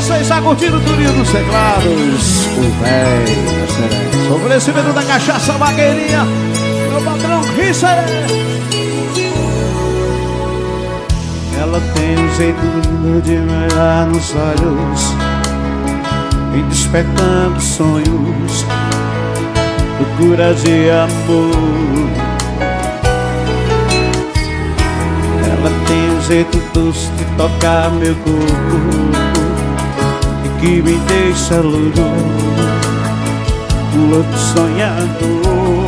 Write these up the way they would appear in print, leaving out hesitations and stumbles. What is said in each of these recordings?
você está curtindo o Turinho dos Teclados, o véi da Serena. Oferecimento da Cachaça Vaqueirinha, meu patrão Risser. Ela tem um jeito lindo de me olhar nos olhos, me despertando sonhos, loucura de amor. Ela tem um jeito doce de tocar meu corpo e que me deixa louco sonhador.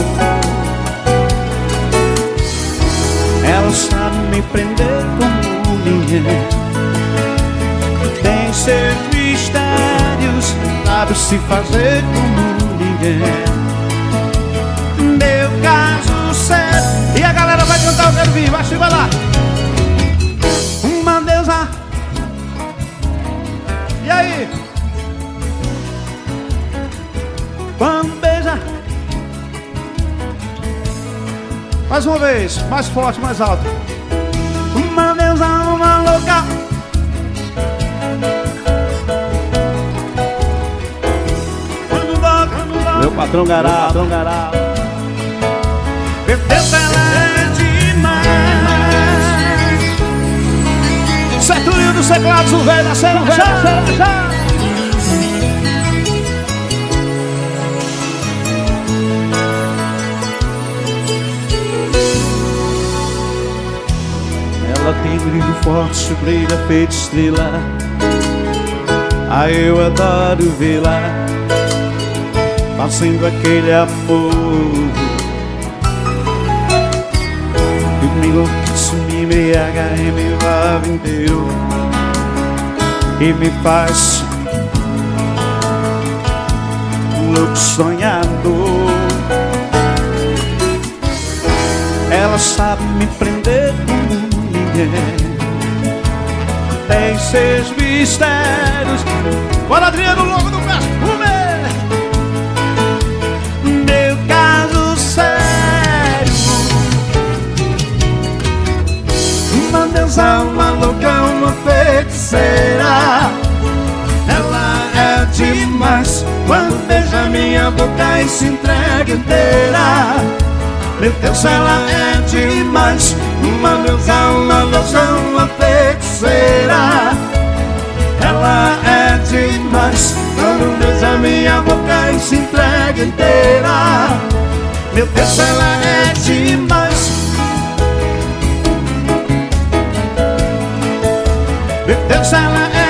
Ela sabe me prender como ninguém, tem seus mistérios, sabe se fazer como ninguém. Meu caso certo. E a galera vai cantar, eu quero vir, vai lá. Uma deusa. E aí? Quando beija. Mais uma vez, mais forte, mais alto. Uma deusa, uma louca. Meu patrão Garado. Meu Deus, ela é demais. Turinho dos Teclados, o velho da Serena. Ela tem brilho forte, brilha feito estrela. Ai, eu adoro vê-la fazendo aquele amor. Eu me enlouqueço, me embriaga e me envolve inteiro e me faz louco sonhador. Ela sabe me prender como ninguém, tem seus mistérios. Bora, Adriano, logo do perfume. Meu caso sério. Uma deusa, uma louca, uma feiticeira. Ela é demais quando beija minha boca e se entrega inteira. Meu Deus, ela é demais. Uma deusa, uma louca, uma feiticeira. Ela é demais quando beija minha boca e se entrega inteira. Meu Deus, ela é demais. Meu Deus, ela é